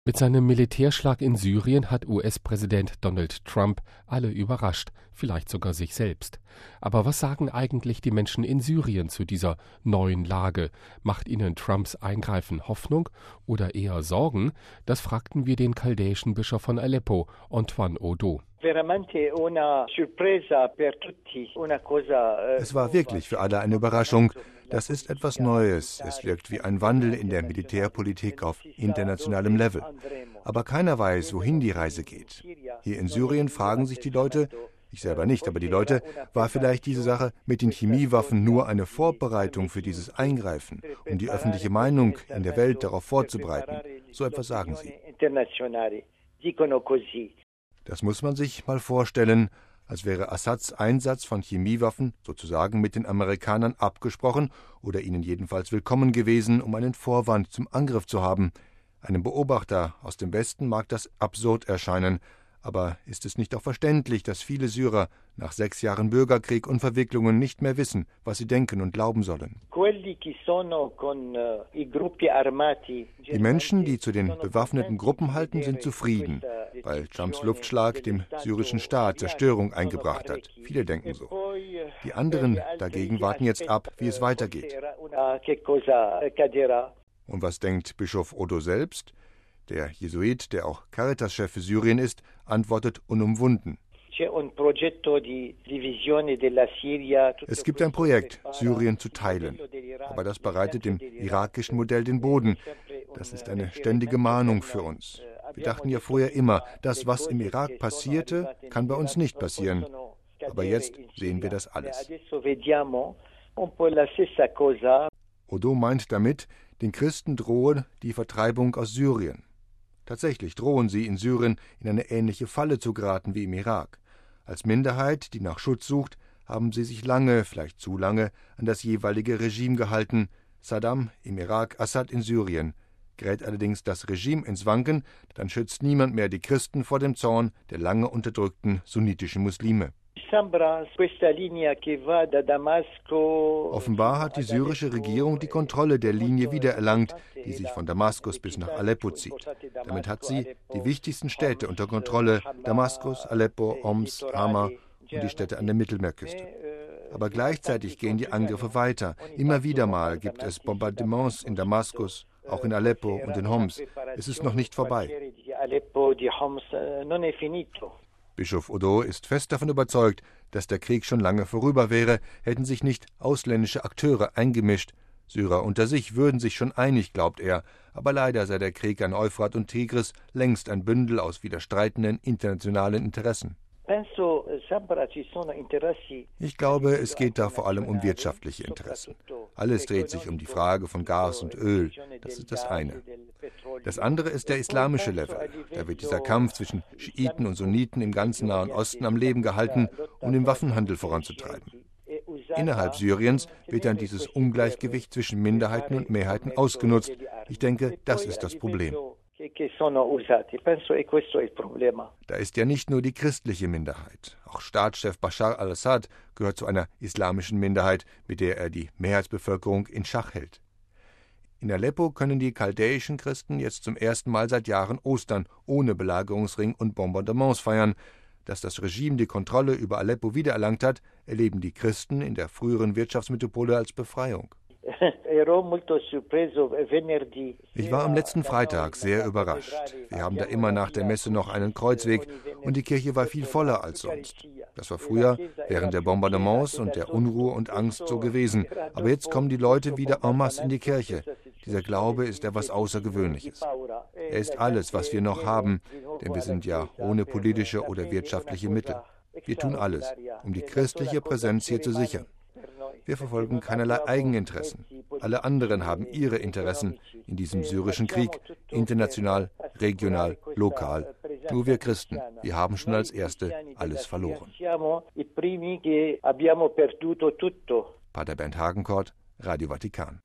Mit seinem Militärschlag in Syrien hat US-Präsident Donald Trump alle überrascht, vielleicht sogar sich selbst. Aber was sagen eigentlich die Menschen in Syrien zu dieser neuen Lage? Macht ihnen Trumps Eingreifen Hoffnung oder eher Sorgen? Das fragten wir den chaldäischen Bischof von Aleppo, Antoine Odo. Es war wirklich für alle eine Überraschung. Das ist etwas Neues. Es wirkt wie ein Wandel in der Militärpolitik auf internationalem Level. Aber keiner weiß, wohin die Reise geht. Hier in Syrien fragen sich die Leute, ich selber nicht, aber die Leute, war vielleicht diese Sache mit den Chemiewaffen nur eine Vorbereitung für dieses Eingreifen, um die öffentliche Meinung in der Welt darauf vorzubereiten? So etwas sagen sie. Das muss man sich mal vorstellen, als wäre Assads Einsatz von Chemiewaffen sozusagen mit den Amerikanern abgesprochen oder ihnen jedenfalls willkommen gewesen, um einen Vorwand zum Angriff zu haben. Einem Beobachter aus dem Westen mag das absurd erscheinen, aber ist es nicht auch verständlich, dass viele Syrer nach 6 Jahren Bürgerkrieg und Verwicklungen nicht mehr wissen, was sie denken und glauben sollen? Die Menschen, die zu den bewaffneten Gruppen halten, sind zufrieden, weil Trumps Luftschlag dem syrischen Staat Zerstörung eingebracht hat. Viele denken so. Die anderen dagegen warten jetzt ab, wie es weitergeht. Und was denkt Bischof Odo selbst? Der Jesuit, der auch Caritas-Chef für Syrien ist, antwortet unumwunden. Es gibt ein Projekt, Syrien zu teilen. Aber das bereitet dem irakischen Modell den Boden. Das ist eine ständige Mahnung für uns. Wir dachten ja vorher immer, das, was im Irak passierte, kann bei uns nicht passieren. Aber jetzt sehen wir das alles. Odo meint damit, den Christen drohe die Vertreibung aus Syrien. Tatsächlich drohen sie in Syrien in eine ähnliche Falle zu geraten wie im Irak. Als Minderheit, die nach Schutz sucht, haben sie sich lange, vielleicht zu lange, an das jeweilige Regime gehalten. Saddam im Irak, Assad in Syrien. Gerät allerdings das Regime ins Wanken, dann schützt niemand mehr die Christen vor dem Zorn der lange unterdrückten sunnitischen Muslime. Offenbar hat die syrische Regierung die Kontrolle der Linie wiedererlangt, die sich von Damaskus bis nach Aleppo zieht. Damit hat sie die wichtigsten Städte unter Kontrolle: Damaskus, Aleppo, Homs, Hama und die Städte an der Mittelmeerküste. Aber gleichzeitig gehen die Angriffe weiter. Immer wieder mal gibt es Bombardements in Damaskus, auch in Aleppo und in Homs. Es ist noch nicht vorbei. Bischof Odo ist fest davon überzeugt, dass der Krieg schon lange vorüber wäre, hätten sich nicht ausländische Akteure eingemischt. Syrer unter sich würden sich schon einig, glaubt er, aber leider sei der Krieg an Euphrat und Tigris längst ein Bündel aus widerstreitenden internationalen Interessen. Ich glaube, es geht da vor allem um wirtschaftliche Interessen. Alles dreht sich um die Frage von Gas und Öl. Das ist das eine. Das andere ist der islamische Level. Da wird dieser Kampf zwischen Schiiten und Sunniten im ganzen Nahen Osten am Leben gehalten, um den Waffenhandel voranzutreiben. Innerhalb Syriens wird dann dieses Ungleichgewicht zwischen Minderheiten und Mehrheiten ausgenutzt. Ich denke, das ist das Problem. Da ist ja nicht nur die christliche Minderheit. Auch Staatschef Bashar al-Assad gehört zu einer islamischen Minderheit, mit der er die Mehrheitsbevölkerung in Schach hält. In Aleppo können die chaldäischen Christen jetzt zum ersten Mal seit Jahren Ostern ohne Belagerungsring und Bombardements feiern. Dass das Regime die Kontrolle über Aleppo wiedererlangt hat, erleben die Christen in der früheren Wirtschaftsmetropole als Befreiung. Ich war am letzten Freitag sehr überrascht. Wir haben da immer nach der Messe noch einen Kreuzweg und die Kirche war viel voller als sonst. Das war früher während der Bombardements und der Unruhe und Angst so gewesen. Aber jetzt kommen die Leute wieder en masse in die Kirche. Dieser Glaube ist etwas Außergewöhnliches. Er ist alles, was wir noch haben, denn wir sind ja ohne politische oder wirtschaftliche Mittel. Wir tun alles, um die christliche Präsenz hier zu sichern. Wir verfolgen keinerlei Eigeninteressen. Alle anderen haben ihre Interessen in diesem syrischen Krieg, international, regional, lokal. Nur wir Christen, wir haben schon als Erste alles verloren. Pater Bernd Hagenkort, Radio Vatikan.